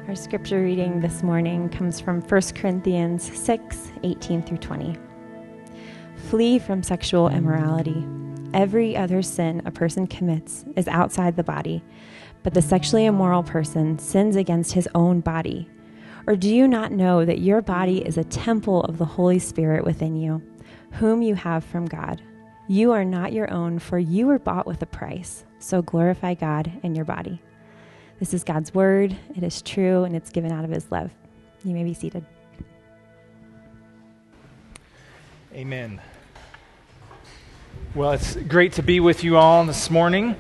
Our scripture reading this morning comes from 1 Corinthians 6:18 through 20. Flee from sexual immorality. Every other sin a person commits is outside the body, but the sexually immoral person sins against his own body. Or do you not know that your body is a temple of the Holy Spirit within you, whom you have from God? You are not your own, for you were bought with a price. So glorify God in your body. This is God's word. It is true, and it's given out of his love. You may be seated. Amen. Well, it's great to be with you all this morning.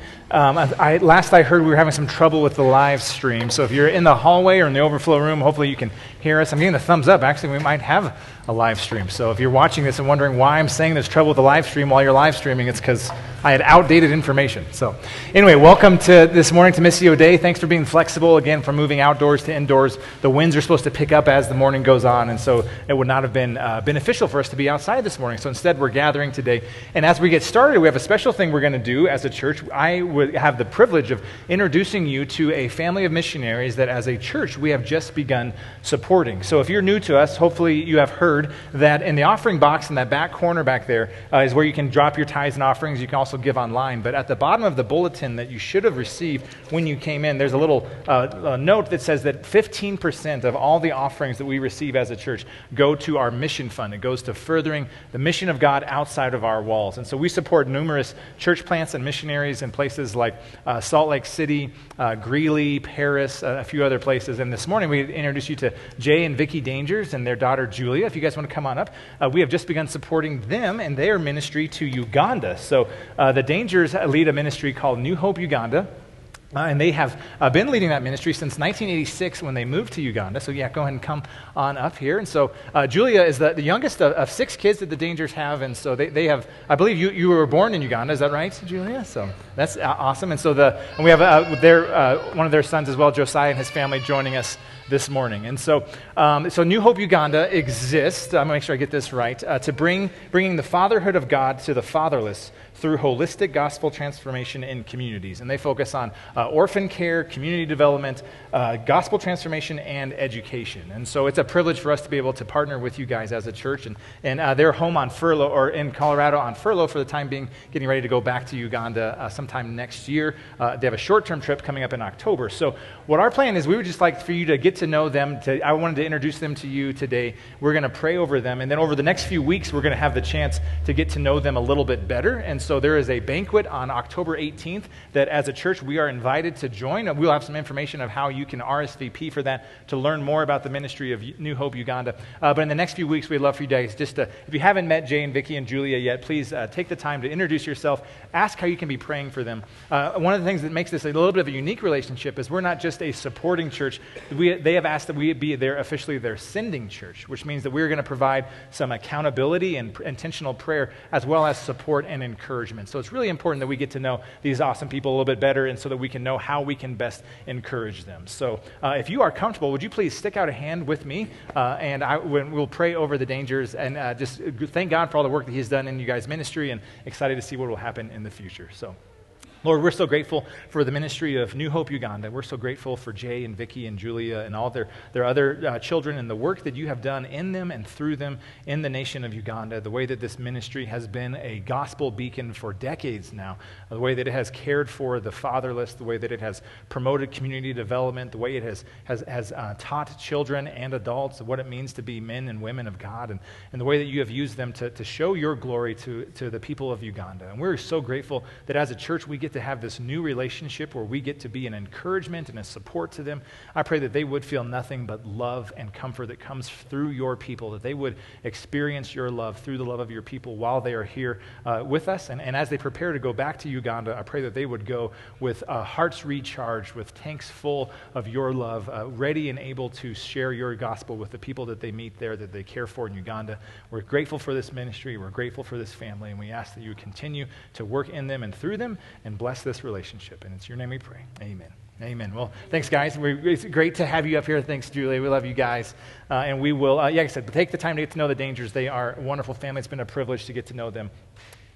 Last I heard we were having some trouble with the live stream. So if you're in the hallway or in the overflow room, hopefully you can hear us. I'm getting the thumbs up. Actually, we might have a live stream. So if you're watching this and wondering why I'm saying there's trouble with the live stream while you're live streaming, it's because I had outdated information. So anyway, welcome to this morning to Missio Day. Thanks for being flexible, again, from moving outdoors to indoors. The winds are supposed to pick up as the morning goes on, and so it would not have been beneficial for us to be outside this morning. So instead, we're gathering today. And as we get started, we have a special thing we're going to do as a church. I would have the privilege of introducing you to a family of missionaries that as a church we have just begun supporting. So if you're new to us, hopefully you have heard that in the offering box in that back corner back there is where you can drop your tithes and offerings. You can also give online. But at the bottom of the bulletin that you should have received when you came in, there's a little note that says that 15% of all the offerings that we receive as a church go to our mission fund. It goes to furthering the mission of God outside of our walls. And so we support numerous church plants and missionaries in places like Salt Lake City, Greeley, Paris, a few other places. And this morning we introduce you to Jay and Vicki Dangers and their daughter Julia. If you guys want to come on up, we have just begun supporting them and their ministry to Uganda. So the Dangers lead a ministry called New Hope Uganda. And they have been leading that ministry since 1986 when they moved to Uganda. So yeah, go ahead and come on up here. And so Julia is the youngest of 6 kids that the Dangers have. And so they have, I believe you were born in Uganda. Is that right, Julia? So that's awesome. And so we have one of their sons as well, Josiah, and his family joining us this morning. And so New Hope Uganda exists, I'm going to make sure I get this right, to bringing the fatherhood of God to the fatherless through holistic gospel transformation in communities. And they focus on orphan care, community development, gospel transformation, and education. And so it's a privilege for us to be able to partner with you guys as a church. And they're home on furlough, or in Colorado on furlough for the time being, getting ready to go back to Uganda sometime next year. They have a short-term trip coming up in October. So what our plan is, we would just like for you to get to know them. I wanted to introduce them to you today. We're going to pray over them. And then over the next few weeks, we're going to have the chance to get to know them a little bit better. And so there is a banquet on October 18th that as a church we are invited to join. We'll have some information of how you can RSVP for that to learn more about the ministry of New Hope Uganda. But in the next few weeks, we'd love for you guys just to, if you haven't met Jay and Vicki and Julia yet, please take the time to introduce yourself, ask how you can be praying for them. One of the things that makes this a little bit of a unique relationship is we're not just a supporting church. They have asked that we be officially their sending church, which means that we're going to provide some accountability and intentional prayer as well as support and encouragement. So it's really important that we get to know these awesome people a little bit better and so that we can know how we can best encourage them. So if you are comfortable, would you please stick out a hand with me and we'll pray over the Dangers and just thank God for all the work that he's done in you guys' ministry and excited to see what will happen in the future. So Lord, we're so grateful for the ministry of New Hope Uganda. We're so grateful for Jay and Vicki and Julia and all their other children and the work that you have done in them and through them in the nation of Uganda, the way that this ministry has been a gospel beacon for decades now, the way that it has cared for the fatherless, the way that it has promoted community development, the way it has taught children and adults what it means to be men and women of God, and the way that you have used them to show your glory to the people of Uganda. And we're so grateful that as a church we get to have this new relationship where we get to be an encouragement and a support to them. I pray that they would feel nothing but love and comfort that comes through your people, that they would experience your love through the love of your people while they are here with us. And as they prepare to go back to Uganda, I pray that they would go with hearts recharged, with tanks full of your love, ready and able to share your gospel with the people that they meet there, that they care for in Uganda. We're grateful for this ministry. We're grateful for this family. And we ask that you would continue to work in them and through them and bless this relationship. And it's your name we pray. Amen. Amen. Well, thanks, guys. It's great to have you up here. Thanks, Julia. We love you guys. And we will, like I said, take the time to get to know the Dangers. They are a wonderful family. It's been a privilege to get to know them.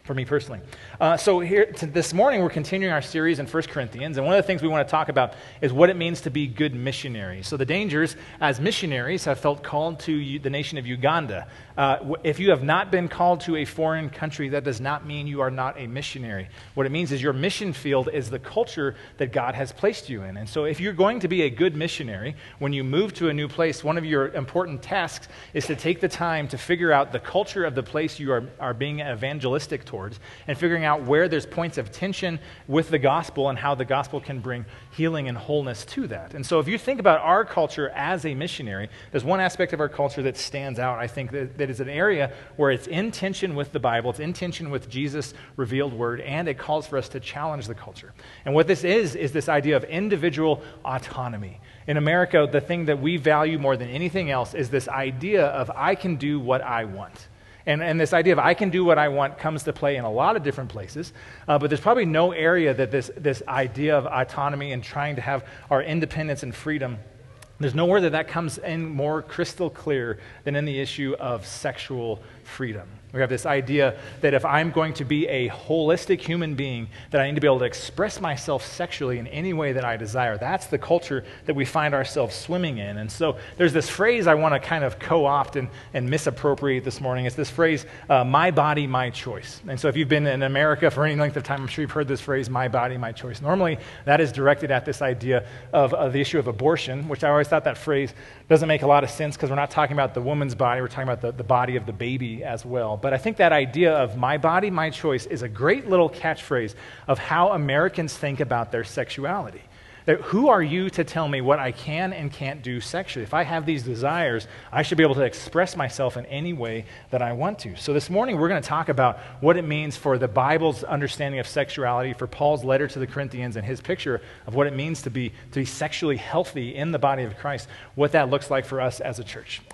for me personally. So this morning, we're continuing our series in 1 Corinthians, and one of the things we want to talk about is what it means to be good missionaries. So the dangers as missionaries have felt called to the nation of Uganda. If you have not been called to a foreign country, that does not mean you are not a missionary. What it means is your mission field is the culture that God has placed you in. And so if you're going to be a good missionary, when you move to a new place, one of your important tasks is to take the time to figure out the culture of the place you are being evangelistic towards, and figuring out where there's points of tension with the gospel and how the gospel can bring healing and wholeness to that. And so if you think about our culture as a missionary, there's one aspect of our culture that stands out, I think, that is an area where it's in tension with the Bible, it's in tension with Jesus' revealed word, and it calls for us to challenge the culture. And what this is this idea of individual autonomy. In America, the thing that we value more than anything else is this idea of I can do what I want. And this idea of I can do what I want comes to play in a lot of different places, but there's probably no area that this idea of autonomy and trying to have our independence and freedom, there's nowhere that comes in more crystal clear than in the issue of sexual freedom. We have this idea that if I'm going to be a holistic human being, that I need to be able to express myself sexually in any way that I desire. That's the culture that we find ourselves swimming in. And so there's this phrase I want to kind of co-opt and misappropriate this morning. It's this phrase, my body, my choice. And so if you've been in America for any length of time, I'm sure you've heard this phrase, my body, my choice. Normally, that is directed at this idea of the issue of abortion, which I always thought that phrase doesn't make a lot of sense because we're not talking about the woman's body, we're talking about the body of the baby as well. But I think that idea of my body, my choice is a great little catchphrase of how Americans think about their sexuality. That who are you to tell me what I can and can't do sexually? If I have these desires, I should be able to express myself in any way that I want to. So this morning, we're going to talk about what it means for the Bible's understanding of sexuality, for Paul's letter to the Corinthians and his picture of what it means to be sexually healthy in the body of Christ, what that looks like for us as a church.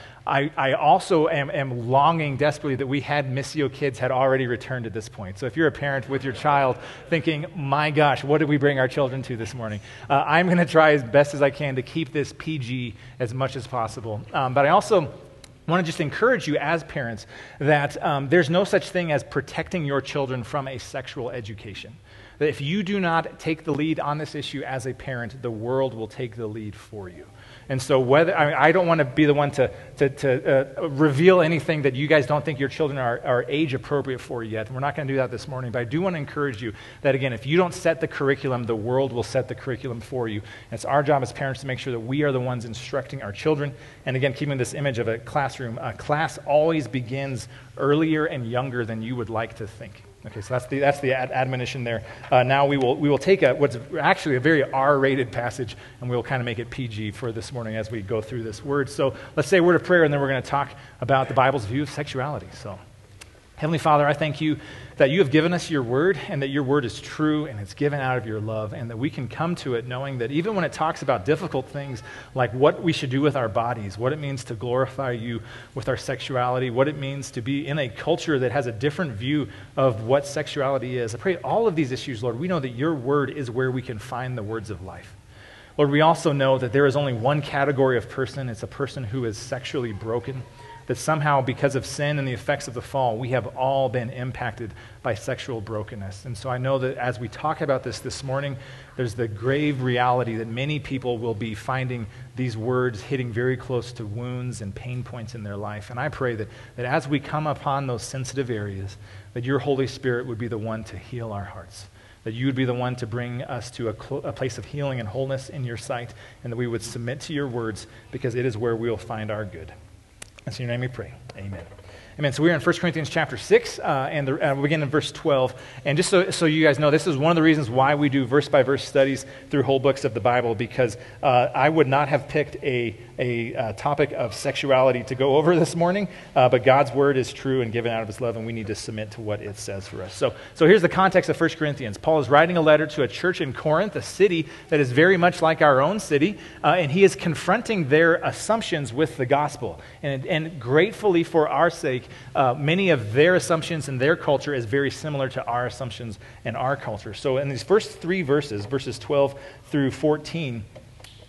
I also am longing desperately that we had Missio kids had already returned at this point. So if you're a parent with your child thinking, my gosh, what did we bring our children to this morning? I'm going to try as best as I can to keep this PG as much as possible. But I also want to just encourage you as parents that there's no such thing as protecting your children from a sexual education. That if you do not take the lead on this issue as a parent, the world will take the lead for you. And so I don't want to be the one to reveal anything that you guys don't think your children are age appropriate for yet. We're not going to do that this morning, but I do want to encourage you that, again, if you don't set the curriculum, the world will set the curriculum for you. And it's our job as parents to make sure that we are the ones instructing our children. And again, keeping this image of a classroom, a class always begins earlier and younger than you would like to think. Okay, so that's the admonition there. Now we will take what's actually a very R-rated passage, and we'll kind of make it PG for this morning as we go through this word. So let's say a word of prayer, and then we're going to talk about the Bible's view of sexuality. So, Heavenly Father, I thank you that you have given us your word, and that your word is true, and it's given out of your love, and that we can come to it knowing that even when it talks about difficult things like what we should do with our bodies, what it means to glorify you with our sexuality, what it means to be in a culture that has a different view of what sexuality is. I pray all of these issues, Lord, we know that your word is where we can find the words of life. Lord, we also know that there is only one category of person. It's a person who is sexually broken. That somehow, because of sin and the effects of the fall, we have all been impacted by sexual brokenness. And so I know that as we talk about this morning, there's the grave reality that many people will be finding these words hitting very close to wounds and pain points in their life. And I pray that as we come upon those sensitive areas, that your Holy Spirit would be the one to heal our hearts. That you would be the one to bring us to a place of healing and wholeness in your sight, and that we would submit to your words because it is where we will find our good. And so in your name we pray. Amen. Amen. So we're in 1 Corinthians chapter 6, and we begin in verse 12. And just so you guys know, this is one of the reasons why we do verse-by-verse studies through whole books of the Bible, because I would not have picked a topic of sexuality to go over this morning, but God's word is true and given out of his love, and we need to submit to what it says for us. So here's the context of 1 Corinthians. Paul is writing a letter to a church in Corinth, a city that is very much like our own city, and he is confronting their assumptions with the gospel. And gratefully for our sake, many of their assumptions and their culture is very similar to our assumptions and our culture. So in these first three verses, verses 12 through 14,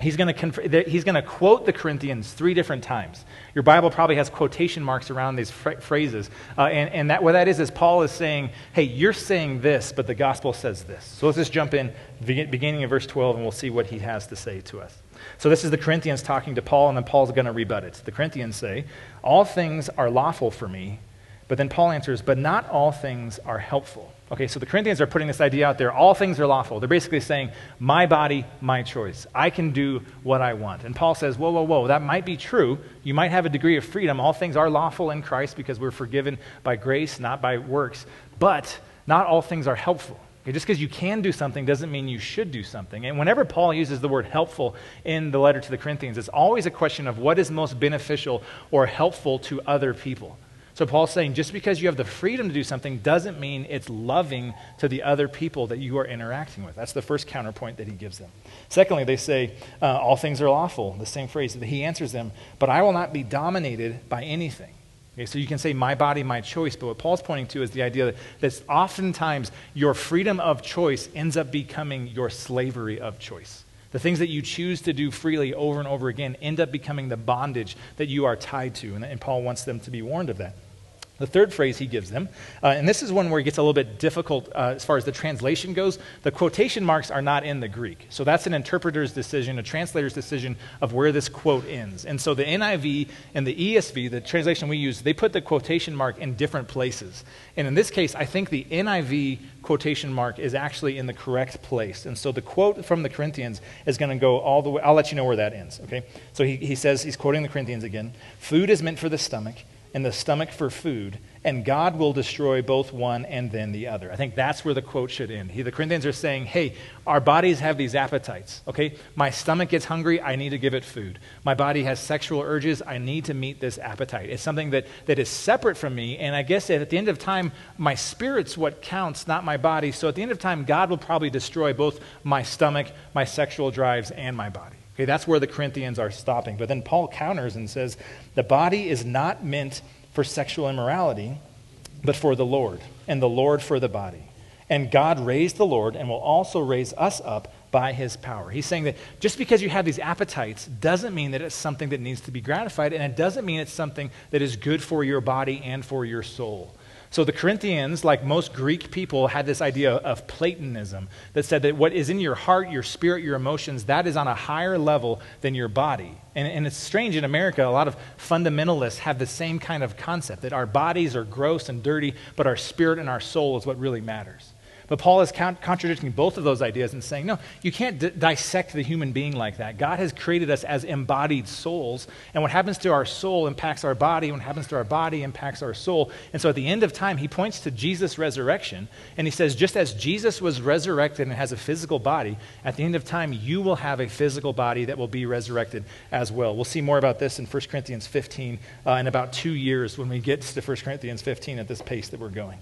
he's going to quote the Corinthians 3 different times. Your Bible probably has quotation marks around these phrases. And what that is Paul is saying, hey, you're saying this, but the gospel says this. So let's just jump in, beginning in verse 12, and we'll see what he has to say to us. So this is the Corinthians talking to Paul, and then Paul's going to rebut it. The Corinthians say, all things are lawful for me, but then Paul answers, but not all things are helpful. Okay, so the Corinthians are putting this idea out there, all things are lawful. They're basically saying, my body, my choice. I can do what I want. And Paul says, whoa, that might be true. You might have a degree of freedom. All things are lawful in Christ because we're forgiven by grace, not by works. But not all things are helpful. Okay, just because you can do something doesn't mean you should do something. And whenever Paul uses the word helpful in the letter to the Corinthians, it's always a question of what is most beneficial or helpful to other people. So Paul's saying just because you have the freedom to do something doesn't mean it's loving to the other people that you are interacting with. That's the first counterpoint that he gives them. Secondly, they say, all things are lawful, the same phrase. He answers them, but I will not be dominated by anything. Okay, so you can say my body, my choice, but what Paul's pointing to is the idea that oftentimes your freedom of choice ends up becoming your slavery of choice. The things that you choose to do freely over and over again end up becoming the bondage that you are tied to, and Paul wants them to be warned of that. The third phrase he gives them, and this is one where it gets a little bit difficult as far as the translation goes. The quotation marks are not in the Greek. So that's an interpreter's decision, a translator's decision of where this quote ends. And so the NIV and the ESV, the translation we use, they put the quotation mark in different places. And in this case, I think the NIV quotation mark is actually in the correct place. And so the quote from the Corinthians is going to go all the way. I'll let you know where that ends, okay? So he says, he's quoting the Corinthians again, food is meant for the stomach, and the stomach for food, and God will destroy both one and then the other. I think that's where the quote should end. The Corinthians are saying, hey, our bodies have these appetites, okay? My stomach gets hungry, I need to give it food. My body has sexual urges, I need to meet this appetite. It's something that is separate from me, and I guess at the end of time, my spirit's what counts, not my body. So at the end of time, God will probably destroy both my stomach, my sexual drives, and my body. Okay, that's where the Corinthians are stopping. But then Paul counters and says, the body is not meant for sexual immorality, but for the Lord, and the Lord for the body. And God raised the Lord and will also raise us up by his power. He's saying that just because you have these appetites doesn't mean that it's something that needs to be gratified, and it doesn't mean it's something that is good for your body and for your soul. So the Corinthians, like most Greek people, had this idea of Platonism that said that what is in your heart, your spirit, your emotions, that is on a higher level than your body. And it's strange in America, a lot of fundamentalists have the same kind of concept, that our bodies are gross and dirty, but our spirit and our soul is what really matters. But Paul is contradicting both of those ideas and saying, no, you can't dissect the human being like that. God has created us as embodied souls, and what happens to our soul impacts our body, and what happens to our body impacts our soul. And so at the end of time, he points to Jesus' resurrection, and he says, just as Jesus was resurrected and has a physical body, at the end of time, you will have a physical body that will be resurrected as well. We'll see more about this in 1 Corinthians 15 in about 2 years when we get to 1 Corinthians 15 at this pace that we're going.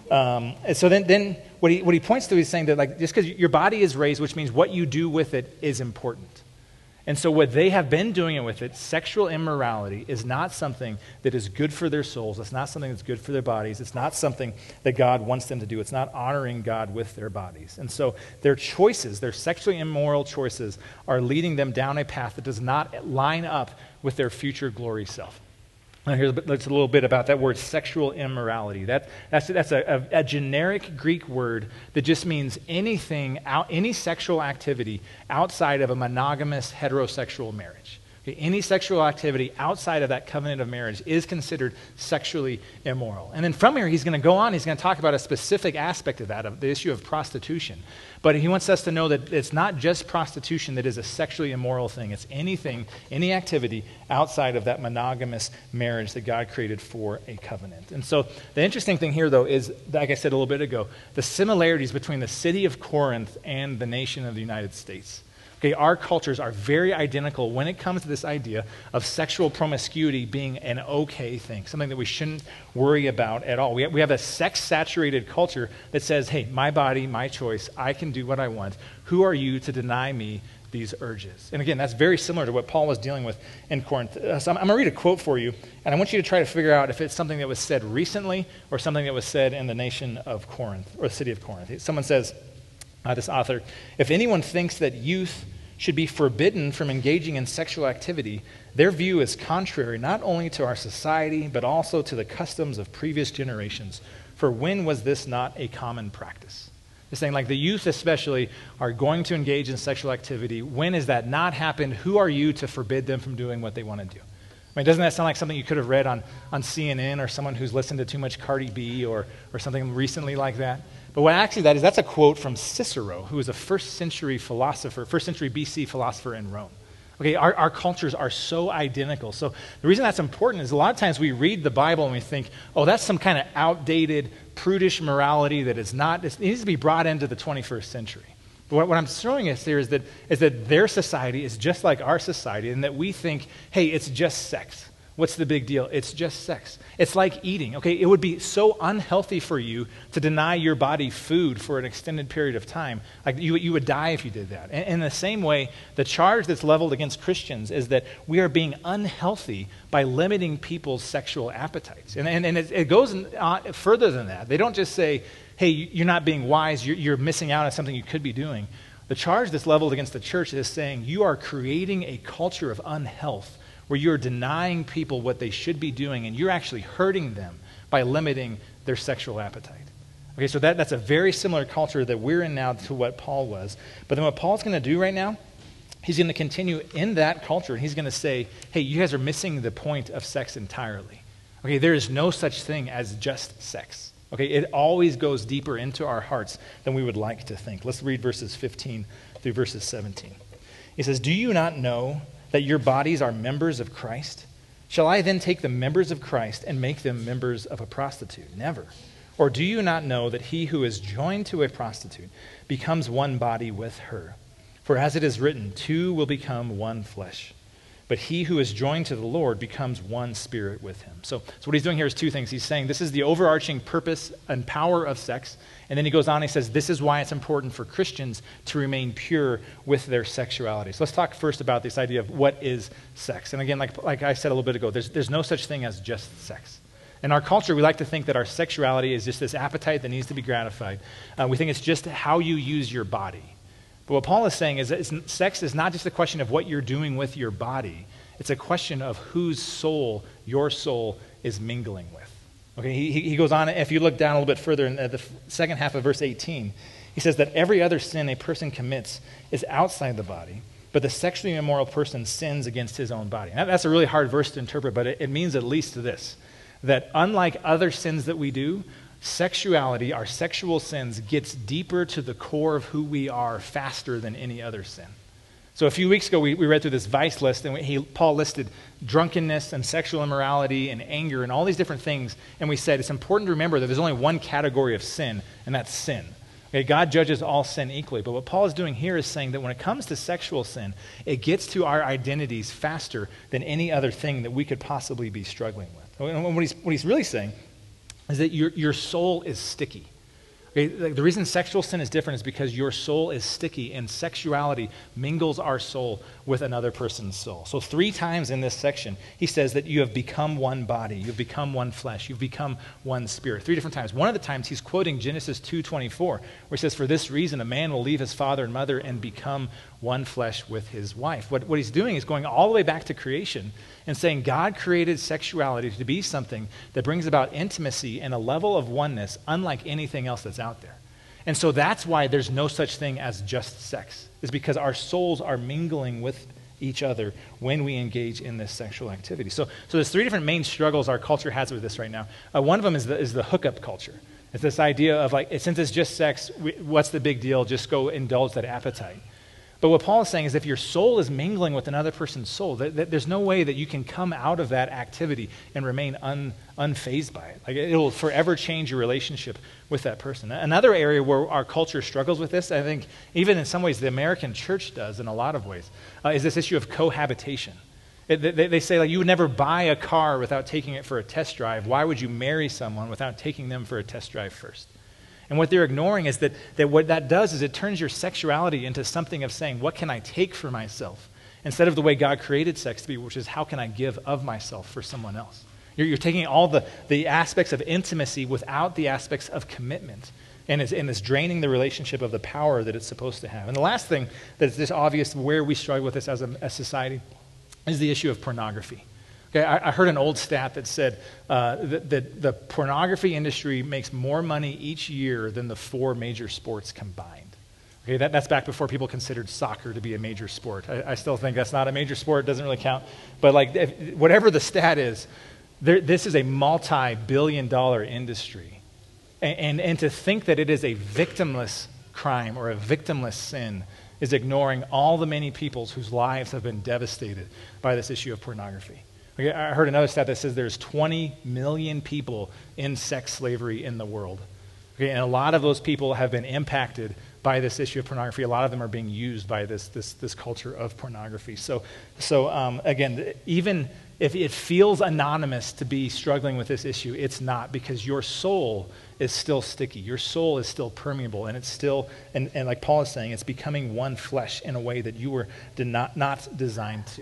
And so then what he points to is saying that, like, just because your body is raised, which means what you do with it is important. And so what they have been doing with it, sexual immorality, is not something that is good for their souls. It's not something that's good for their bodies. It's not something that God wants them to do. It's not honoring God with their bodies. And so their choices, their sexually immoral choices, are leading them down a path that does not line up with their future glory self. Now here's a little bit about that word, sexual immorality. That's a generic Greek word that just means anything, any sexual activity outside of a monogamous heterosexual marriage. Okay, any sexual activity outside of that covenant of marriage is considered sexually immoral. And then from here, he's going to go on, he's going to talk about a specific aspect of that, of the issue of prostitution. But he wants us to know that it's not just prostitution that is a sexually immoral thing. It's anything, any activity outside of that monogamous marriage that God created for a covenant. And so the interesting thing here, though, is, like I said a little bit ago, the similarities between the city of Corinth and the nation of the United States. Okay, our cultures are very identical when it comes to this idea of sexual promiscuity being an okay thing, something that we shouldn't worry about at all. We have a sex-saturated culture that says, hey, my body, my choice, I can do what I want. Who are you to deny me these urges? And again, that's very similar to what Paul was dealing with in Corinth. So I'm going to read a quote for you, and I want you to try to figure out if it's something that was said recently or something that was said in the nation of Corinth, or the city of Corinth. Someone says, this author, if anyone thinks that youth should be forbidden from engaging in sexual activity, their view is contrary not only to our society, but also to the customs of previous generations. For when was this not a common practice? They're saying, like, the youth especially are going to engage in sexual activity. When has that not happened? Who are you to forbid them from doing what they want to do? I mean, doesn't that sound like something you could have read on CNN, or someone who's listened to too much Cardi B or something recently like that? But what actually that is, that's a quote from Cicero, who was a first century BC philosopher in Rome. Okay, our cultures are so identical. So the reason that's important is a lot of times we read the Bible and we think, oh, that's some kind of outdated, prudish morality that is not, it needs to be brought into the 21st century. But what I'm showing us here is that their society is just like our society, and that we think, hey, it's just sex. What's the big deal? It's just sex. It's like eating. Okay, it would be so unhealthy for you to deny your body food for an extended period of time. Like you would die if you did that. And in the same way, the charge that's leveled against Christians is that we are being unhealthy by limiting people's sexual appetites. And it goes further than that. They don't just say, hey, you're not being wise, you're missing out on something you could be doing. The charge that's leveled against the church is saying you are creating a culture of unhealth where you're denying people what they should be doing, and you're actually hurting them by limiting their sexual appetite. Okay, so that's a very similar culture that we're in now to what Paul was. But then what Paul's going to do right now, he's going to continue in that culture, and he's going to say, hey, you guys are missing the point of sex entirely. Okay, there is no such thing as just sex. Okay, it always goes deeper into our hearts than we would like to think. Let's read verses 15 through verses 17. He says, do you not know that your bodies are members of Christ? Shall I then take the members of Christ and make them members of a prostitute? Never. Or do you not know that he who is joined to a prostitute becomes one body with her? For as it is written, two will become one flesh. But he who is joined to the Lord becomes one spirit with him. So what he's doing here is two things. He's saying this is the overarching purpose and power of sex. And then he goes on and he says this is why it's important for Christians to remain pure with their sexuality. So let's talk first about this idea of what is sex. And again, like I said a little bit ago, there's no such thing as just sex. In our culture, we like to think that our sexuality is just this appetite that needs to be gratified. We think it's just how you use your body. But what Paul is saying is that sex is not just a question of what you're doing with your body. It's a question of whose soul your soul is mingling with. Okay, he goes on, if you look down a little bit further in the second half of verse 18, he says that every other sin a person commits is outside the body, but the sexually immoral person sins against his own body. Now, that's a really hard verse to interpret, but it means at least this, that unlike other sins that we do, sexuality, our sexual sins, gets deeper to the core of who we are faster than any other sin. So a few weeks ago, we read through this vice list, and Paul listed drunkenness and sexual immorality and anger and all these different things, and we said it's important to remember that there's only one category of sin, and that's sin. Okay, God judges all sin equally, but what Paul is doing here is saying that when it comes to sexual sin, it gets to our identities faster than any other thing that we could possibly be struggling with. And what he's really saying is that your soul is sticky. Okay, the reason sexual sin is different is because your soul is sticky, and sexuality mingles our soul with another person's soul. So 3 times in this section, he says that you have become one body, you've become one flesh, you've become one spirit. 3 different times. One of the times he's quoting Genesis 2:24, where he says, for this reason a man will leave his father and mother and become one flesh with his wife. What he's doing is going all the way back to creation and saying God created sexuality to be something that brings about intimacy and a level of oneness unlike anything else that's out there. And so that's why there's no such thing as just sex, is because our souls are mingling with each other when we engage in this sexual activity. So there's 3 different main struggles our culture has with this right now. One of them is the hookup culture. It's this idea of like, since it's just sex, what's the big deal? Just go indulge that appetite. But what Paul is saying is if your soul is mingling with another person's soul, there's no way that you can come out of that activity and remain unfazed by it. Like it will forever change your relationship with that person. Another area where our culture struggles with this, I think even in some ways the American church does in a lot of ways, is this issue of cohabitation. They say like you would never buy a car without taking it for a test drive. Why would you marry someone without taking them for a test drive first? And what they're ignoring is that what that does is it turns your sexuality into something of saying, what can I take for myself? Instead of the way God created sex to be, which is how can I give of myself for someone else? You're taking all the aspects of intimacy without the aspects of commitment. and it's draining the relationship of the power that it's supposed to have. And the last thing that's just obvious where we struggle with this as a society is the issue of pornography. Okay, I heard an old stat that said that the pornography industry makes more money each year than the 4 major sports combined. Okay, that's back before people considered soccer to be a major sport. I still think that's not a major sport. It doesn't really count. But whatever the stat is, this is a multi-billion-dollar industry. And to think that it is a victimless crime or a victimless sin is ignoring all the many peoples whose lives have been devastated by this issue of pornography. Okay, I heard another stat that says there's 20 million people in sex slavery in the world. Okay, and a lot of those people have been impacted by this issue of pornography. A lot of them are being used by this culture of pornography. So again, even if it feels anonymous to be struggling with this issue, it's not, because your soul is still sticky. Your soul is still permeable, and it's still, and like Paul is saying, it's becoming one flesh in a way that you were not designed to.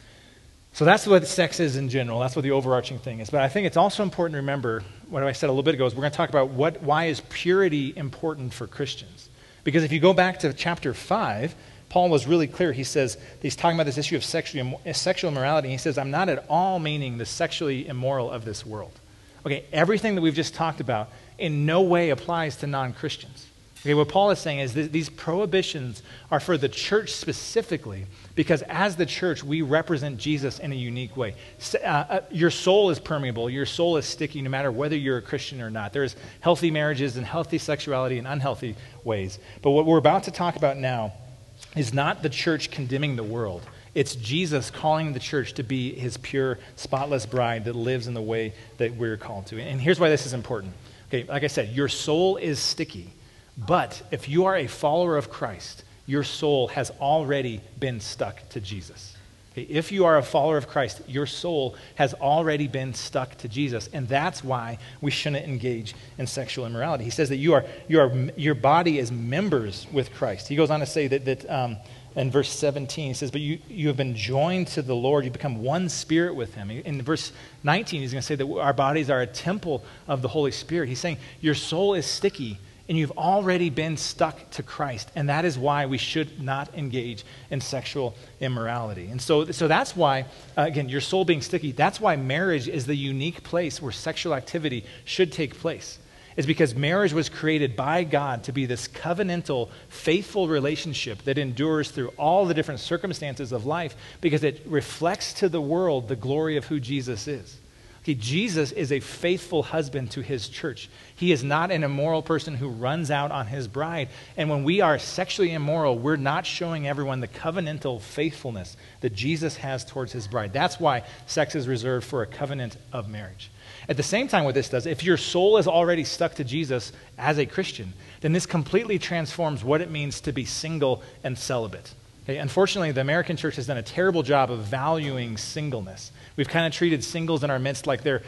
So that's what sex is in general. That's what the overarching thing is. But I think it's also important to remember what I said a little bit ago is we're going to talk about why is purity important for Christians. Because if you go back to chapter 5, Paul was really clear. He says, he's talking about this issue of sexual immorality. And he says, I'm not at all meaning the sexually immoral of this world. Okay, everything that we've just talked about in no way applies to non-Christians. Okay, what Paul is saying is that these prohibitions are for the church specifically, because as the church, we represent Jesus in a unique way. Your soul is permeable. Your soul is sticky no matter whether you're a Christian or not. There's healthy marriages and healthy sexuality in unhealthy ways. But what we're about to talk about now is not the church condemning the world. It's Jesus calling the church to be his pure, spotless bride that lives in the way that we're called to. And here's why this is important. Okay, like I said, your soul is sticky. But if you are a follower of Christ, your soul has already been stuck to Jesus. Okay, if you are a follower of Christ, your soul has already been stuck to Jesus. And that's why we shouldn't engage in sexual immorality. He says that your body is members with Christ. He goes on to say that in verse 17, he says, but you have been joined to the Lord. You become one spirit with him. In verse 19, he's going to say that our bodies are a temple of the Holy Spirit. He's saying your soul is sticky, and you've already been stuck to Christ. And that is why we should not engage in sexual immorality. And so that's why, again, your soul being sticky, that's why marriage is the unique place where sexual activity should take place. It's because marriage was created by God to be this covenantal, faithful relationship that endures through all the different circumstances of life, because it reflects to the world the glory of who Jesus is. Okay, Jesus is a faithful husband to his church. He is not an immoral person who runs out on his bride. And when we are sexually immoral, we're not showing everyone the covenantal faithfulness that Jesus has towards his bride. That's why sex is reserved for a covenant of marriage. At the same time, what this does, if your soul is already stuck to Jesus as a Christian, then this completely transforms what it means to be single and celibate. Okay, unfortunately, the American church has done a terrible job of valuing singleness. We've kind of treated singles in our midst like they're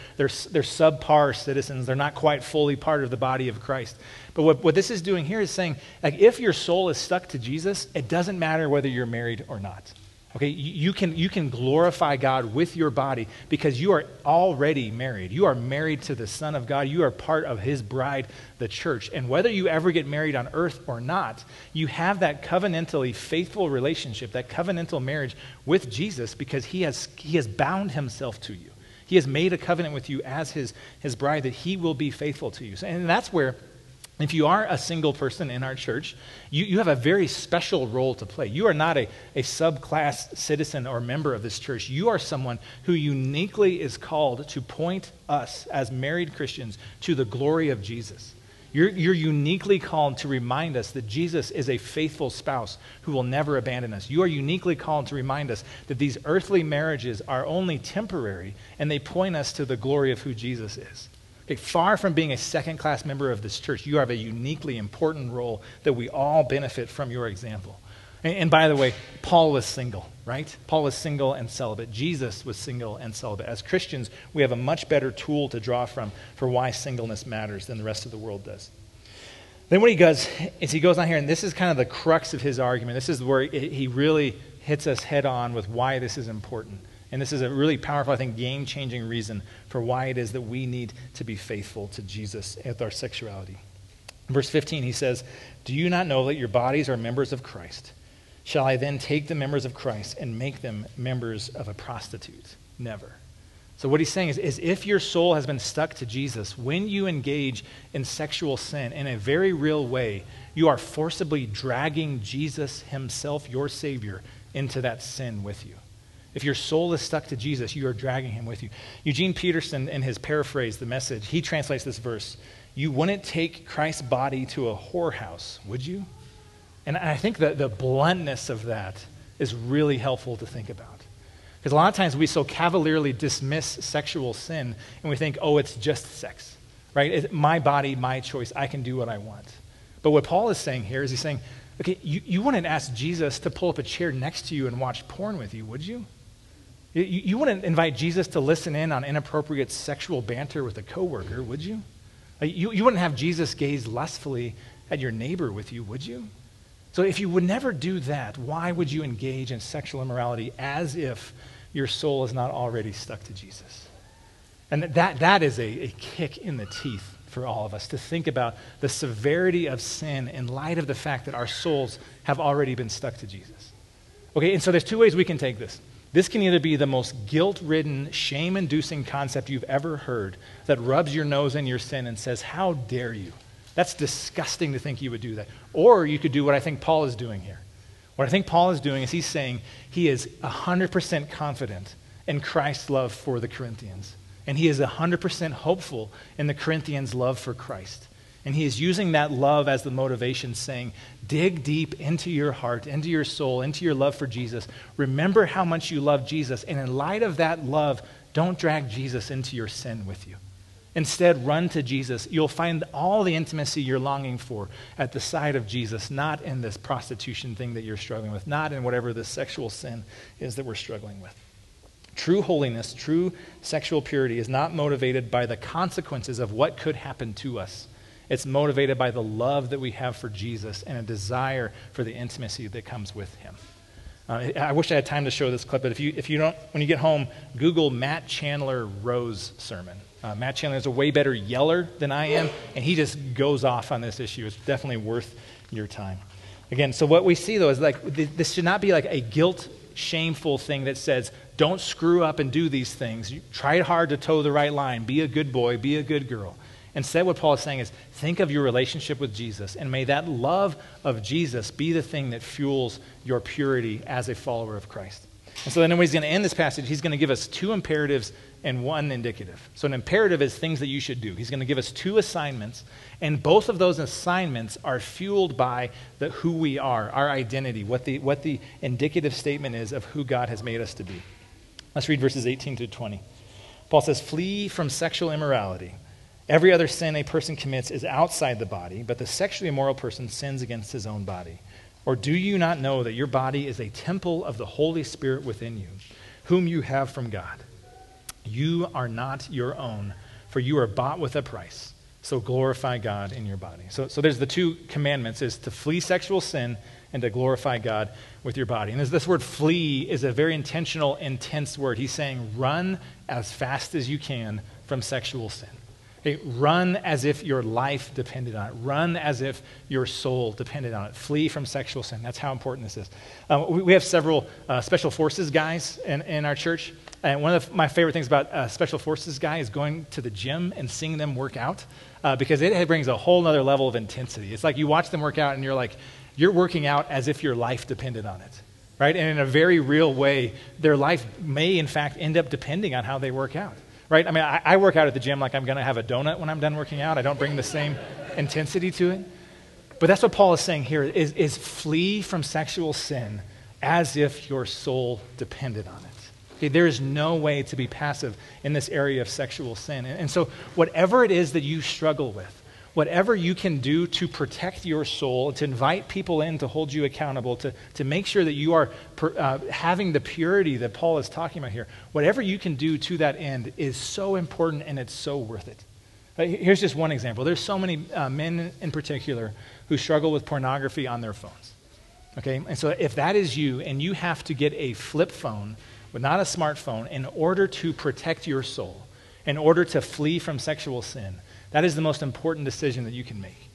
subpar citizens. They're not quite fully part of the body of Christ. But what this is doing here is saying, like, if your soul is stuck to Jesus, it doesn't matter whether you're married or not. Okay, you can glorify God with your body because you are already married. You are married to the Son of God. You are part of his bride, the church. And whether you ever get married on earth or not, you have that covenantally faithful relationship, that covenantal marriage with Jesus, because he has bound himself to you. He has made a covenant with you as his bride that he will be faithful to you. And that's where, if you are a single person in our church, you have a very special role to play. You are not a subclass citizen or member of this church. You are someone who uniquely is called to point us as married Christians to the glory of Jesus. You're uniquely called to remind us that Jesus is a faithful spouse who will never abandon us. You are uniquely called to remind us that these earthly marriages are only temporary, and they point us to the glory of who Jesus is. Okay, far from being a second-class member of this church, you have a uniquely important role that we all benefit from your example. And by the way, Paul was single, right? Paul was single and celibate. Jesus was single and celibate. As Christians, we have a much better tool to draw from for why singleness matters than the rest of the world does. Then what he does is he goes on here, and this is kind of the crux of his argument. This is where he really hits us head on with why this is important. And this is a really powerful, I think, game-changing reason for why it is that we need to be faithful to Jesus with our sexuality. Verse 15, he says, "Do you not know that your bodies are members of Christ? Shall I then take the members of Christ and make them members of a prostitute? Never." So what he's saying is if your soul has been stuck to Jesus, when you engage in sexual sin in a very real way, you are forcibly dragging Jesus himself, your Savior, into that sin with you. If your soul is stuck to Jesus, you are dragging him with you. Eugene Peterson, in his paraphrase, The Message, he translates this verse, "You wouldn't take Christ's body to a whorehouse, would you?" And I think that the bluntness of that is really helpful to think about. Because a lot of times we so cavalierly dismiss sexual sin and we think, oh, it's just sex, right? It's my body, my choice. I can do what I want. But what Paul is saying here is he's saying, okay, you wouldn't ask Jesus to pull up a chair next to you and watch porn with you, would you? You wouldn't invite Jesus to listen in on inappropriate sexual banter with a coworker, would you? You wouldn't have Jesus gaze lustfully at your neighbor with you, would you? So if you would never do that, why would you engage in sexual immorality as if your soul is not already stuck to Jesus? And that is a kick in the teeth for all of us, to think about the severity of sin in light of the fact that our souls have already been stuck to Jesus. Okay, and so there's two ways we can take this. This can either be the most guilt-ridden, shame-inducing concept you've ever heard that rubs your nose in your sin and says, how dare you? That's disgusting to think you would do that. Or you could do what I think Paul is doing here. What I think Paul is doing is he's saying he is 100% confident in Christ's love for the Corinthians. And he is 100% hopeful in the Corinthians' love for Christ. And he is using that love as the motivation, saying, dig deep into your heart, into your soul, into your love for Jesus. Remember how much you love Jesus. And in light of that love, don't drag Jesus into your sin with you. Instead, run to Jesus. You'll find all the intimacy you're longing for at the side of Jesus, not in this prostitution thing that you're struggling with, not in whatever the sexual sin is that we're struggling with. True holiness, true sexual purity is not motivated by the consequences of what could happen to us. It's motivated by the love that we have for Jesus and a desire for the intimacy that comes with him. I wish I had time to show this clip, but if you don't, when you get home, Google Matt Chandler Rose sermon. Matt Chandler is a way better yeller than I am, and he just goes off on this issue. It's definitely worth your time. Again, so what we see, though, is like this should not be like a guilt, shameful thing that says, don't screw up and do these things. You try hard to toe the right line. Be a good boy. Be a good girl. Instead, what Paul is saying is, think of your relationship with Jesus, and may that love of Jesus be the thing that fuels your purity as a follower of Christ. And so then when he's going to end this passage, he's going to give us two imperatives and one indicative. So an imperative is things that you should do. He's going to give us two assignments, and both of those assignments are fueled by who we are, our identity, what the indicative statement is of who God has made us to be. Let's read verses 18 to 20. Paul says, flee from sexual immorality. Every other sin a person commits is outside the body, but the sexually immoral person sins against his own body. Or do you not know that your body is a temple of the Holy Spirit within you, whom you have from God? You are not your own, for you are bought with a price. So glorify God in your body. So there's the two commandments, is to flee sexual sin and to glorify God with your body. And this word flee is a very intentional, intense word. He's saying run as fast as you can from sexual sin. Okay, run as if your life depended on it. Run as if your soul depended on it. Flee from sexual sin. That's how important this is. We have several special forces guys in our church. And one of my favorite things about a special forces guy is going to the gym and seeing them work out because it brings a whole other level of intensity. It's like you watch them work out and you're working out as if your life depended on it, right? And in a very real way, their life may, in fact, end up depending on how they work out. Right? I mean, I work out at the gym like I'm going to have a donut when I'm done working out. I don't bring the same intensity to it. But that's what Paul is saying here, is flee from sexual sin as if your soul depended on it. Okay, there is no way to be passive in this area of sexual sin. And so whatever it is that you struggle with, whatever you can do to protect your soul, to invite people in to hold you accountable, to make sure that you are having the purity that Paul is talking about here, whatever you can do to that end is so important and it's so worth it. Here's just one example. There's so many men in particular who struggle with pornography on their phones. Okay, and so if that is you and you have to get a flip phone, but not a smartphone, in order to protect your soul, in order to flee from sexual sin, that is the most important decision that you can make.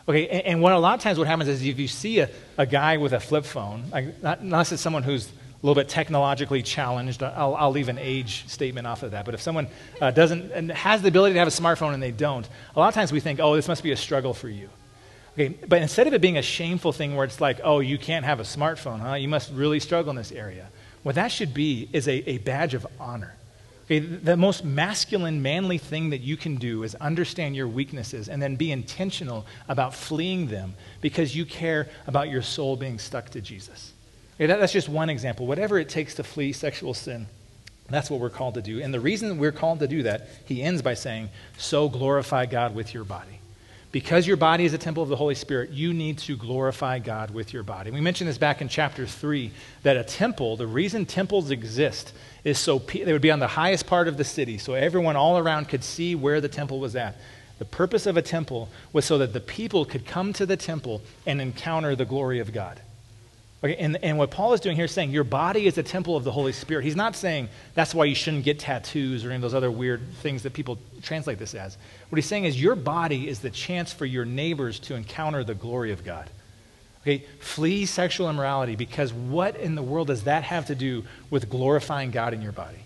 Okay, and what a lot of times what happens is if you see a guy with a flip phone, like not unless it's someone who's a little bit technologically challenged, I'll leave an age statement off of that. But if someone doesn't and has the ability to have a smartphone and they don't, a lot of times we think, oh, this must be a struggle for you. Okay, but instead of it being a shameful thing where it's like, oh, you can't have a smartphone, huh? You must really struggle in this area. What that should be is a badge of honor. Okay, the most masculine, manly thing that you can do is understand your weaknesses and then be intentional about fleeing them because you care about your soul being stuck to Jesus. Okay, that's just one example. Whatever it takes to flee sexual sin, that's what we're called to do. And the reason we're called to do that, he ends by saying, so glorify God with your body. Because your body is a temple of the Holy Spirit, you need to glorify God with your body. We mentioned this back in chapter 3, that a temple, the reason temples exist is so they would be on the highest part of the city, so everyone all around could see where the temple was at. The purpose of a temple was so that the people could come to the temple and encounter the glory of God. Okay, and what Paul is doing here is saying your body is a temple of the Holy Spirit. He's not saying that's why you shouldn't get tattoos or any of those other weird things that people translate this as. What he's saying is your body is the chance for your neighbors to encounter the glory of God. Okay, flee sexual immorality, because what in the world does that have to do with glorifying God in your body?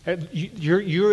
You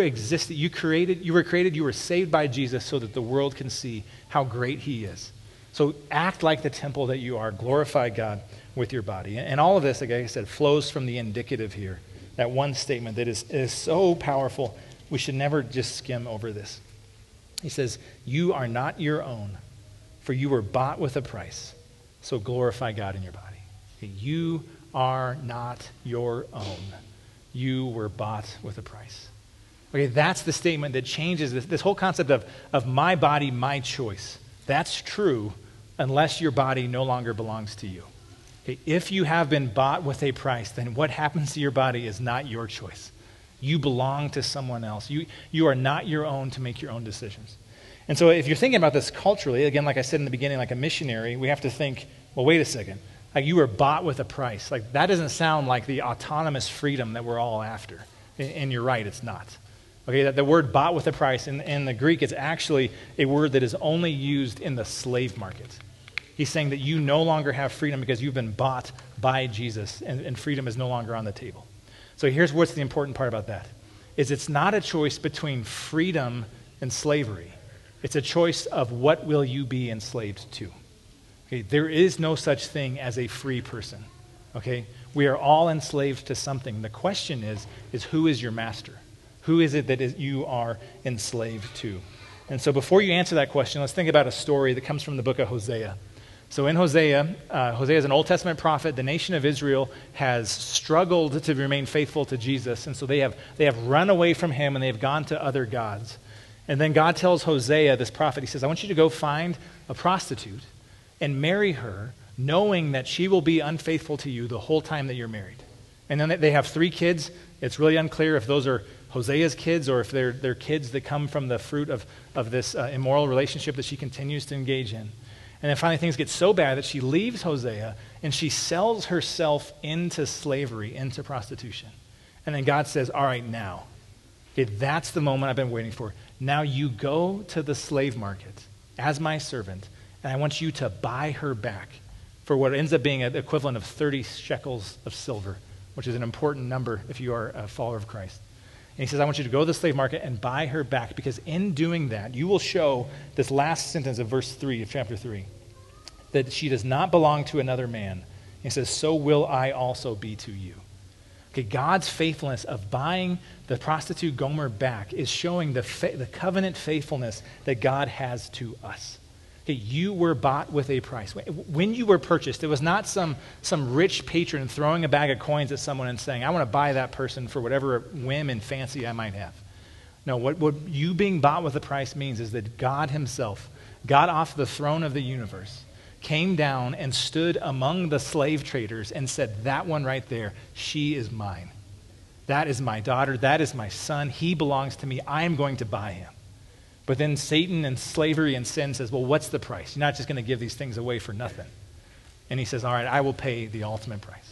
were created, you were saved by Jesus so that the world can see how great he is. So act like the temple that you are. Glorify God with your body. And all of this, like I said, flows from the indicative here. That one statement that is so powerful, we should never just skim over this. He says, you are not your own, for you were bought with a price. So glorify God in your body. Okay, you are not your own. You were bought with a price. Okay, that's the statement that changes this whole concept of my body, my choice. That's true unless your body no longer belongs to you. Okay, if you have been bought with a price, then what happens to your body is not your choice. You belong to someone else. You are not your own to make your own decisions. And so if you're thinking about this culturally, again, like I said in the beginning, like a missionary, we have to think, well, wait a second. Like you were bought with a price. Like that doesn't sound like the autonomous freedom that we're all after. And you're right, it's not. Okay, that the word bought with a price in the Greek is actually a word that is only used in the slave market. He's saying that you no longer have freedom because you've been bought by Jesus and freedom is no longer on the table. So here's what's the important part about that, is it's not a choice between freedom and slavery. It's a choice of what will you be enslaved to. Okay, there is no such thing as a free person. Okay, we are all enslaved to something. The question is who is your master? Who is it that you are enslaved to? And so before you answer that question, let's think about a story that comes from the book of Hosea. So in Hosea, Hosea is an Old Testament prophet. The nation of Israel has struggled to remain faithful to Jesus, and so they have run away from him and they have gone to other gods. And then God tells Hosea, this prophet, he says, I want you to go find a prostitute and marry her, knowing that she will be unfaithful to you the whole time that you're married. And then they have 3 kids. It's really unclear if those are Hosea's kids or if they're kids that come from the fruit of this immoral relationship that she continues to engage in. And then finally things get so bad that she leaves Hosea and she sells herself into slavery, into prostitution. And then God says, all right, now, okay, that's the moment I've been waiting for. Now you go to the slave market as my servant, and I want you to buy her back for what ends up being an equivalent of 30 shekels of silver, which is an important number if you are a follower of Christ. And he says, I want you to go to the slave market and buy her back, because in doing that, you will show this last sentence of verse 3 of chapter 3, that she does not belong to another man. He says, so will I also be to you. Okay, God's faithfulness of buying the prostitute Gomer back is showing the covenant faithfulness that God has to us. Okay, you were bought with a price. When you were purchased, it was not some rich patron throwing a bag of coins at someone and saying, I want to buy that person for whatever whim and fancy I might have. No, what you being bought with a price means is that God himself got off the throne of the universe, came down and stood among the slave traders and said, that one right there, she is mine. That is my daughter. That is my son. He belongs to me. I am going to buy him. But then Satan and slavery and sin says, well, what's the price? You're not just going to give these things away for nothing. And he says, all right, I will pay the ultimate price.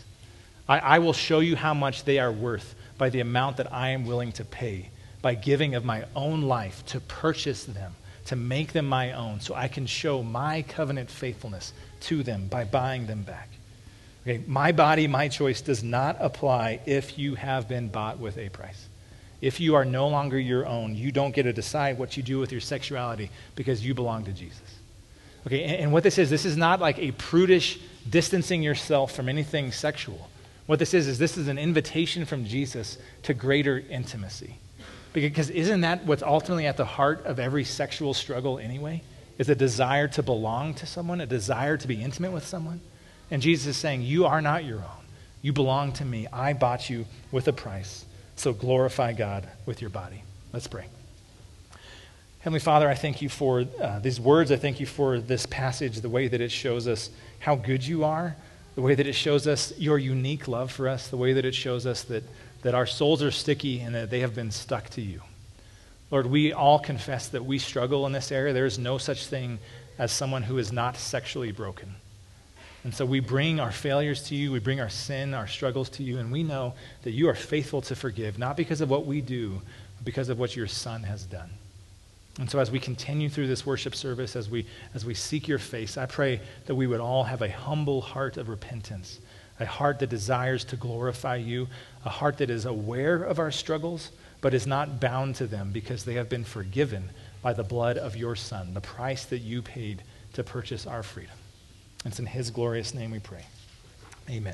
I will show you how much they are worth by the amount that I am willing to pay, by giving of my own life to purchase them, to make them my own so I can show my covenant faithfulness to them by buying them back. Okay, my body, my choice does not apply if you have been bought with a price. If you are no longer your own, you don't get to decide what you do with your sexuality because you belong to Jesus. Okay, and what this is not like a prudish distancing yourself from anything sexual. What this is this is an invitation from Jesus to greater intimacy. Because isn't that what's ultimately at the heart of every sexual struggle anyway? Is a desire to belong to someone, a desire to be intimate with someone? And Jesus is saying, you are not your own. You belong to me. I bought you with a price. So glorify God with your body. Let's pray. Heavenly Father, I thank you for these words. I thank you for this passage, the way that it shows us how good you are, the way that it shows us your unique love for us, the way that it shows us that our souls are sticky and that they have been stuck to you. Lord, we all confess that we struggle in this area. There is no such thing as someone who is not sexually broken. And so we bring our failures to you, we bring our sin, our struggles to you, and we know that you are faithful to forgive, not because of what we do, but because of what your Son has done. And so as we continue through this worship service, as we seek your face, I pray that we would all have a humble heart of repentance, a heart that desires to glorify you, a heart that is aware of our struggles, but is not bound to them because they have been forgiven by the blood of your Son, the price that you paid to purchase our freedom. It's in his glorious name we pray. Amen.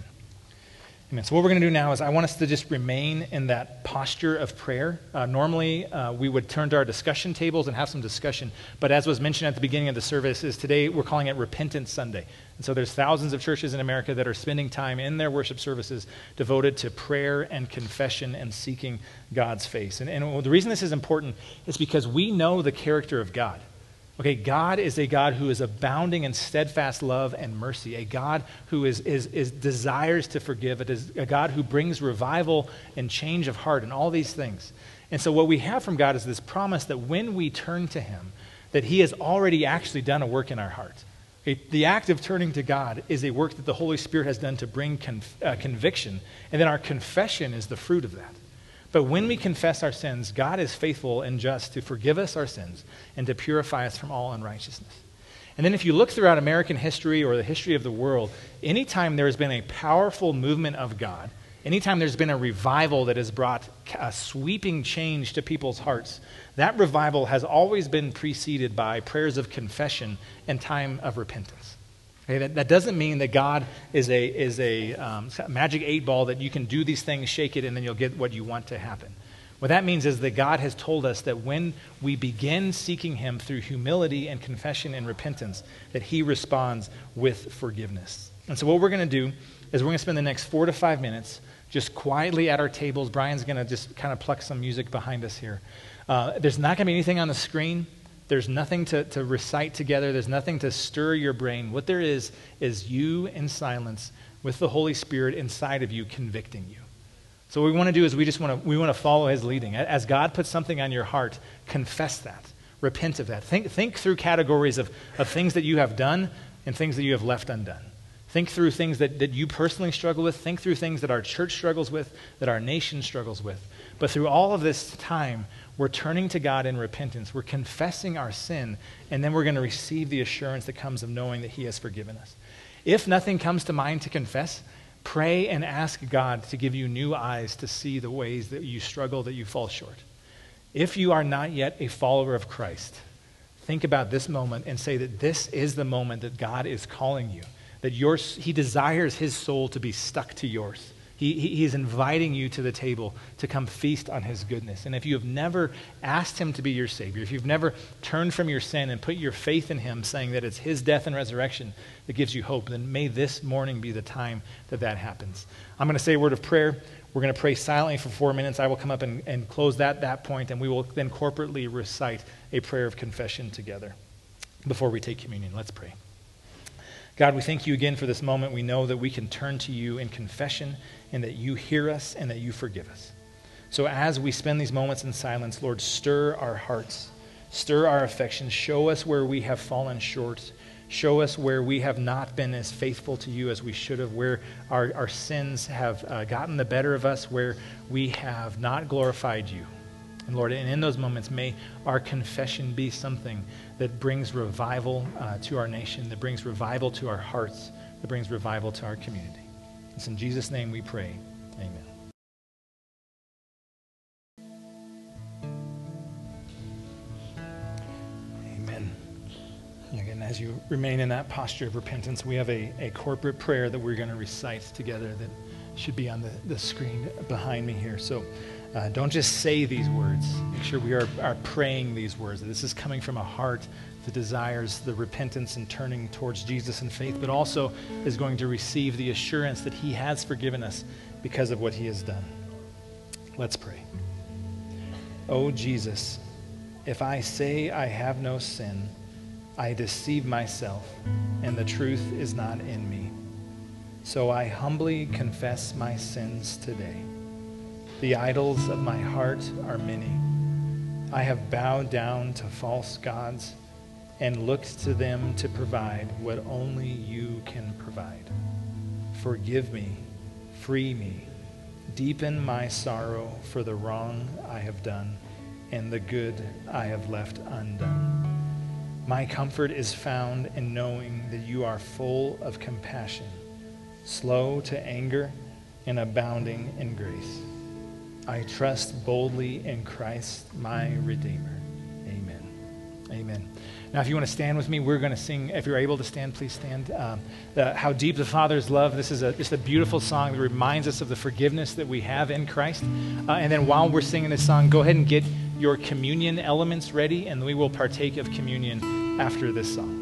Amen. So what we're going to do now is I want us to just remain in that posture of prayer. Normally, we would turn to our discussion tables and have some discussion. But as was mentioned at the beginning of the service, is today we're calling it Repentance Sunday. And so there's thousands of churches in America that are spending time in their worship services devoted to prayer and confession and seeking God's face. And the reason this is important is because we know the character of God. Okay, God is a God who is abounding in steadfast love and mercy, a God who is desires to forgive, it is a God who brings revival and change of heart and all these things. And so what we have from God is this promise that when we turn to him, that he has already actually done a work in our heart. Okay, the act of turning to God is a work that the Holy Spirit has done to bring conviction, and then our confession is the fruit of that. But when we confess our sins, God is faithful and just to forgive us our sins and to purify us from all unrighteousness. And then if you look throughout American history or the history of the world, anytime there has been a powerful movement of God, anytime there's been a revival that has brought a sweeping change to people's hearts, that revival has always been preceded by prayers of confession and time of repentance. Okay, that doesn't mean that God is a magic 8-ball that you can do these things, shake it, and then you'll get what you want to happen. What that means is that God has told us that when we begin seeking him through humility and confession and repentance, that he responds with forgiveness. And so what we're going to do is we're going to spend the next 4 to 5 minutes just quietly at our tables. Brian's going to just kind of pluck some music behind us here. There's not going to be anything on the screen. There's nothing to recite together. There's nothing to stir your brain. What there is you in silence with the Holy Spirit inside of you convicting you. So what we want to do is we want to follow his leading. As God puts something on your heart, confess that. Repent of that. Think through categories of things that you have done and things that you have left undone. Think through things that you personally struggle with. Think through things that our church struggles with, that our nation struggles with. But through all of this time, we're turning to God in repentance. We're confessing our sin, and then we're going to receive the assurance that comes of knowing that he has forgiven us. If nothing comes to mind to confess, pray and ask God to give you new eyes to see the ways that you struggle, that you fall short. If you are not yet a follower of Christ, think about this moment and say that this is the moment that God is calling you, that he desires his soul to be stuck to yours. He is inviting you to the table to come feast on his goodness. And if you have never asked him to be your Savior, if you've never turned from your sin and put your faith in him, saying that it's his death and resurrection that gives you hope, then may this morning be the time that happens. I'm going to say a word of prayer. We're going to pray silently for 4 minutes. I will come up and close that point, and we will then corporately recite a prayer of confession together before we take communion. Let's pray. God, we thank you again for this moment. We know that we can turn to you in confession and that you hear us and that you forgive us. So as we spend these moments in silence, Lord, stir our hearts, stir our affections, show us where we have fallen short, show us where we have not been as faithful to you as we should have, where our sins have gotten the better of us, where we have not glorified you. And Lord, and in those moments, may our confession be something that brings revival to our nation, that brings revival to our hearts, that brings revival to our community. It's in Jesus' name we pray. Amen. Amen. Again, as you remain in that posture of repentance, we have a corporate prayer that we're going to recite together that should be on the screen behind me here. So don't just say these words. Make sure we are praying these words. That this is coming from a heart that desires the repentance and turning towards Jesus in faith, but also is going to receive the assurance that he has forgiven us because of what he has done. Let's pray. Oh, Jesus, if I say I have no sin, I deceive myself, and the truth is not in me. So I humbly confess my sins today. The idols of my heart are many. I have bowed down to false gods and looked to them to provide what only you can provide. Forgive me, free me, deepen my sorrow for the wrong I have done and the good I have left undone. My comfort is found in knowing that you are full of compassion, slow to anger, and abounding in grace. I trust boldly in Christ, my Redeemer. Amen. Amen. Now, if you want to stand with me, we're going to sing. If you're able to stand, please stand. How Deep the Father's Love. This is just a beautiful song that reminds us of the forgiveness that we have in Christ. And then while we're singing this song, go ahead and get your communion elements ready, and we will partake of communion after this song.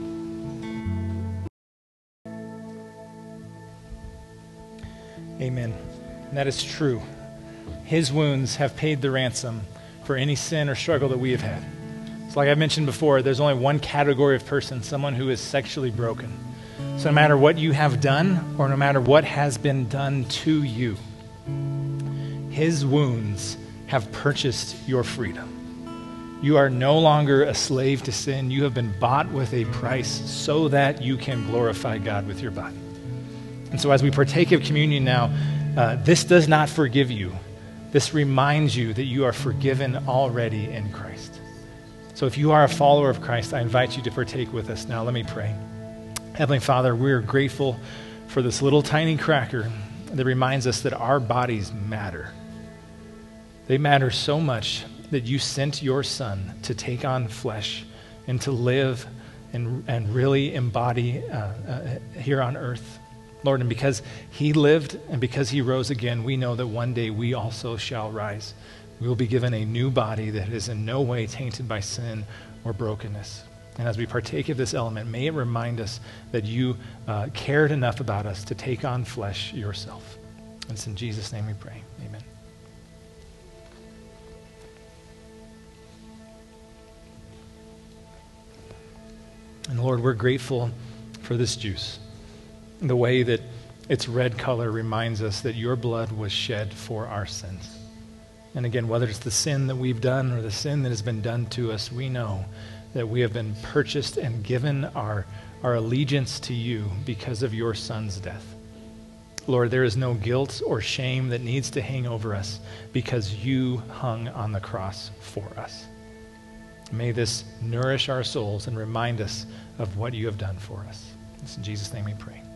Amen. And that is true. His wounds have paid the ransom for any sin or struggle that we have had. So like I mentioned before, there's only one category of person, someone who is sexually broken. So no matter what you have done or no matter what has been done to you, his wounds have purchased your freedom. You are no longer a slave to sin. You have been bought with a price so that you can glorify God with your body. And so as we partake of communion now, this does not forgive you. This reminds you that you are forgiven already in Christ. So if you are a follower of Christ, I invite you to partake with us. Now let me pray. Heavenly Father, we are grateful for this little tiny cracker that reminds us that our bodies matter. They matter so much that you sent your Son to take on flesh and to live and really embody here on earth. Lord, and because he lived and because he rose again, we know that one day we also shall rise. We will be given a new body that is in no way tainted by sin or brokenness. And as we partake of this element, may it remind us that you cared enough about us to take on flesh yourself. And it's in Jesus' name we pray. Amen. And Lord, we're grateful for this juice. The way that its red color reminds us that your blood was shed for our sins. And again, whether it's the sin that we've done or the sin that has been done to us, we know that we have been purchased and given our allegiance to you because of your Son's death. Lord, there is no guilt or shame that needs to hang over us because you hung on the cross for us. May this nourish our souls and remind us of what you have done for us. It's in Jesus' name we pray.